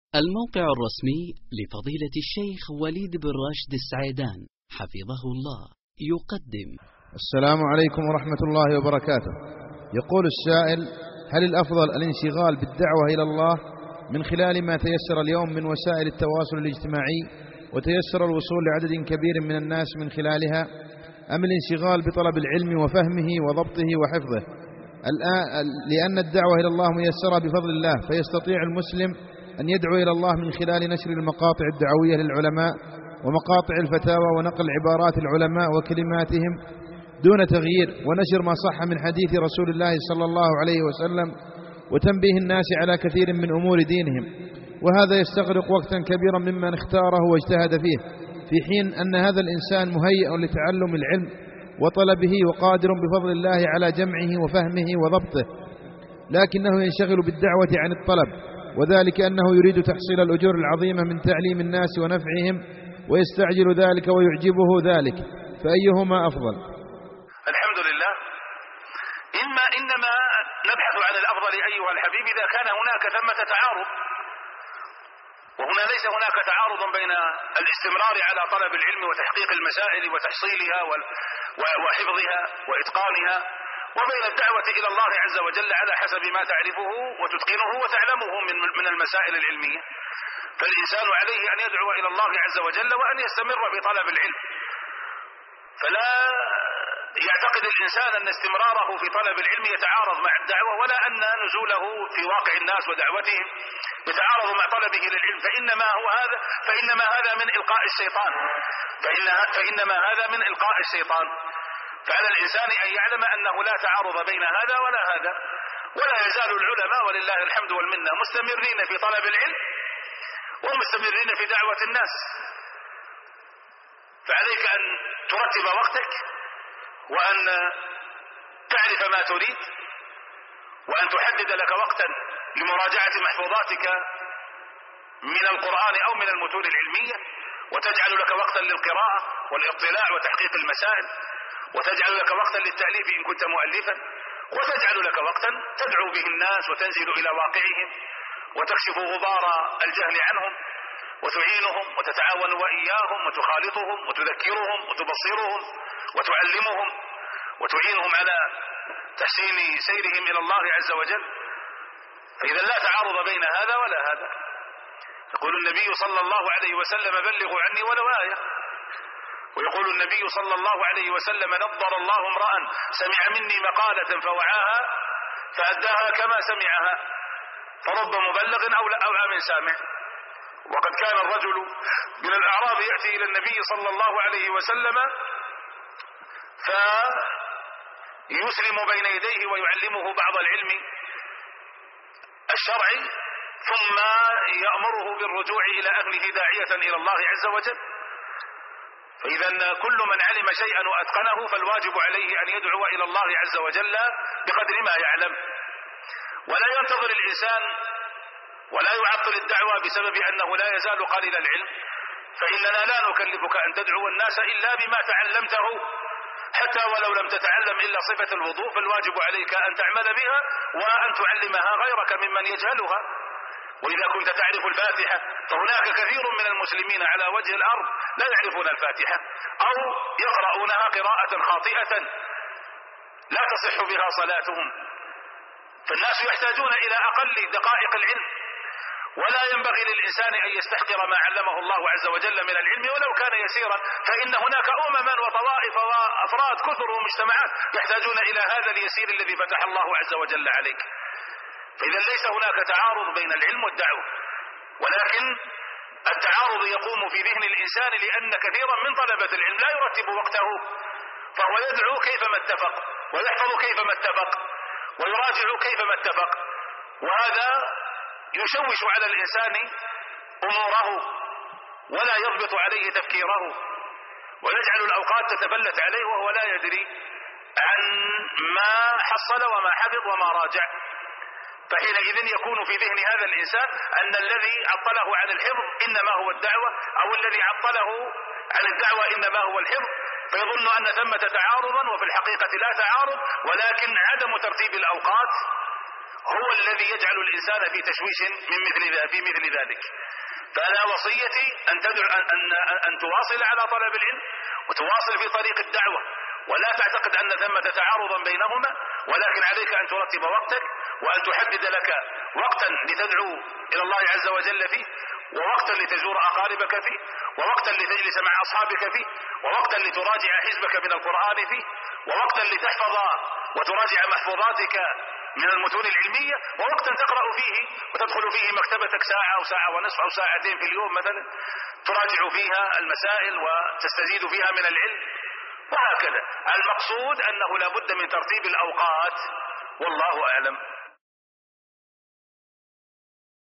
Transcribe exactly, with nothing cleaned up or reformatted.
الموقع الرسمي لفضيلة الشيخ وليد بن راشد السعيدان حفظه الله يقدم. السلام عليكم ورحمة الله وبركاته. يقول السائل: هل الأفضل الانشغال بالدعوة إلى الله من خلال ما تيسر اليوم من وسائل التواصل الاجتماعي وتيسر الوصول لعدد كبير من الناس من خلالها، أم الانشغال بطلب العلم وفهمه وضبطه وحفظه؟ الآن لأن الدعوة إلى الله ميسرة بفضل الله، فيستطيع المسلم أن يدعو إلى الله من خلال نشر المقاطع الدعوية للعلماء ومقاطع الفتاوى ونقل عبارات العلماء وكلماتهم دون تغيير، ونشر ما صح من حديث رسول الله صلى الله عليه وسلم، وتنبيه الناس على كثير من أمور دينهم، وهذا يستغرق وقتا كبيرا ممن اختاره واجتهد فيه، في حين أن هذا الإنسان مهيئ لتعلم العلم وطلبه وقادر بفضل الله على جمعه وفهمه وضبطه، لكنه ينشغل بالدعوة عن الطلب، وذلك أنه يريد تحصيل الأجور العظيمة من تعليم الناس ونفعهم، ويستعجل ذلك ويعجبه ذلك، فأيهما أفضل؟ الحمد لله. إما إنما نبحث عن الأفضل أيها الحبيب إذا كان هناك ثمة تعارض، وهنا ليس هناك تعارض بين الاستمرار على طلب العلم وتحقيق المسائل وتحصيلها وحفظها وإتقانها، وبين الدعوة إلى الله عز وجل على حسب ما تعرفه وتتقنه وتعلمه من من المسائل العلمية. فالإنسان عليه أن يدعو إلى الله عز وجل وأن يستمر في طلب العلم، فلا يعتقد الإنسان أن استمراره في طلب العلم يتعارض مع الدعوة، ولا أن نزوله في واقع الناس ودعوتهم يتعارض مع طلبه للعلم، فإنما هو هذا فإنما هذا من إلقاء الشيطان فإن فإنما هذا من إلقاء الشيطان. فعلى الإنسان أن يعلم أنه لا تعارض بين هذا ولا هذا، ولا يزال العلماء ولله الحمد والمنة مستمرين في طلب العلم ومستمرين في دعوة الناس. فعليك أن ترتب وقتك، وأن تعرف ما تريد، وأن تحدد لك وقتا لمراجعة محفوظاتك من القرآن أو من المتون العلمية، وتجعل لك وقتا للقراءة والاطلاع وتحقيق المسائل، وتجعل لك وقتا للتأليف إن كنت مؤلفا، وتجعل لك وقتا تدعو به الناس وتنزل إلى واقعهم وتكشف غبار الجهل عنهم وتعينهم وتتعاون وإياهم وتخالطهم وتذكرهم وتبصرهم وتعلمهم وتعينهم على تحسين سيرهم إلى الله عز وجل. فإذا لا تعارض بين هذا ولا هذا. يقول النبي صلى الله عليه وسلم: بلغوا عني ولو آية. ويقول النبي صلى الله عليه وسلم: نضر الله امرأ سمع مني مقالة فوعاها فأداها كما سمعها، فرب مبلغ أولى من سامع. وقد كان الرجل من الأعراب يأتي إلى النبي صلى الله عليه وسلم فيسلم بين يديه ويعلمه بعض العلم الشرعي، ثم يأمره بالرجوع إلى أهله داعية إلى الله عز وجل. فإذا كل من علم شيئا وأتقنه فالواجب عليه أن يدعو إلى الله عز وجل بقدر ما يعلم، ولا ينتظر الإنسان ولا يعطل الدعوة بسبب أنه لا يزال قليل العلم. فإننا لا نكلفك أن تدعو الناس إلا بما تعلمته، حتى ولو لم تتعلم إلا صفة الوضوء فالواجب عليك أن تعمل بها وأن تعلمها غيرك ممن يجهلها. وإذا كنت تعرف الفاتحة فهناك كثير من المسلمين على وجه الأرض لا يعرفون الفاتحة، أو يقرؤونها قراءة خاطئة لا تصح بها صلاتهم. فالناس يحتاجون إلى أقل دقائق العلم، ولا ينبغي للإنسان أن يستحقر ما علمه الله عز وجل من العلم ولو كان يسيرا، فإن هناك أمما وطوائف وأفراد كثر ومجتمعات يحتاجون إلى هذا اليسير الذي فتح الله عز وجل عليك. فإذا ليس هناك تعارض بين العلم والدعوة، ولكن التعارض يقوم في ذهن الإنسان لأن كثيرا من طلبة العلم لا يرتب وقته، فهو يدعو كيفما اتفق ويحفظ كيفما اتفق ويراجع كيفما اتفق، وهذا يشوش على الإنسان أموره ولا يضبط عليه تفكيره، ويجعل الأوقات تتفلت عليه وهو لا يدري عن ما حصل وما حفظ وما راجع. فحينئذ يكون في ذهن هذا الإنسان أن الذي عطله عن الحفظ إنما هو الدعوة، أو الذي عطله عن الدعوة إنما هو الحفظ، فيظن أن ثمة تعارضا، وفي الحقيقة لا تعارض، ولكن عدم ترتيب الأوقات هو الذي يجعل الإنسان في تشويش من مثل في مثل ذلك. فأنا وصيتي أن تدعو أن, أن, أن تواصل على طلب العلم وتواصل في طريق الدعوة، ولا تعتقد أن ثمة تعارضا بينهما، ولكن عليك أن ترتب وقتك وأن تحدد لك وقتا لتدعو إلى الله عز وجل فيه، ووقتا لتزور أقاربك فيه، ووقتا لتجلس مع أصحابك فيه، ووقتا لتراجع حزبك من القرآن فيه، ووقتا لتحفظ وتراجع محفوظاتك من المتون العلمية، ووقتا تقرأ فيه وتدخل فيه مكتبتك ساعة أو ساعة ونصف أو ساعتين في اليوم مثلا، تراجع فيها المسائل وتستزيد فيها من العلم، وهكذا. المقصود أنه لا بد من ترتيب الأوقات، والله أعلم.